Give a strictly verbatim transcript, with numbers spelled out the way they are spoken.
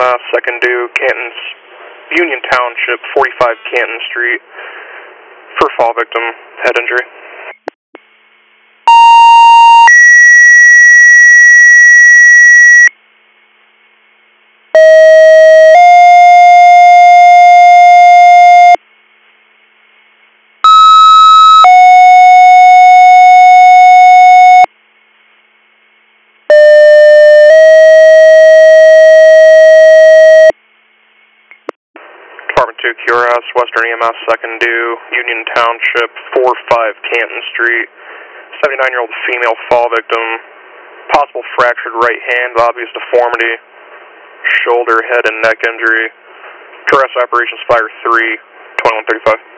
S, second due, Canton's Union Township, forty-five Canton Street, for fall victim, head injury. Department two Q R S, Western E M S, second due, Union Township, forty-five Canton Street, seventy-nine-year-old female fall victim, possible fractured right hand, obvious deformity, shoulder, head, and neck injury. T R S Operations Fire three, twenty-one thirty-five.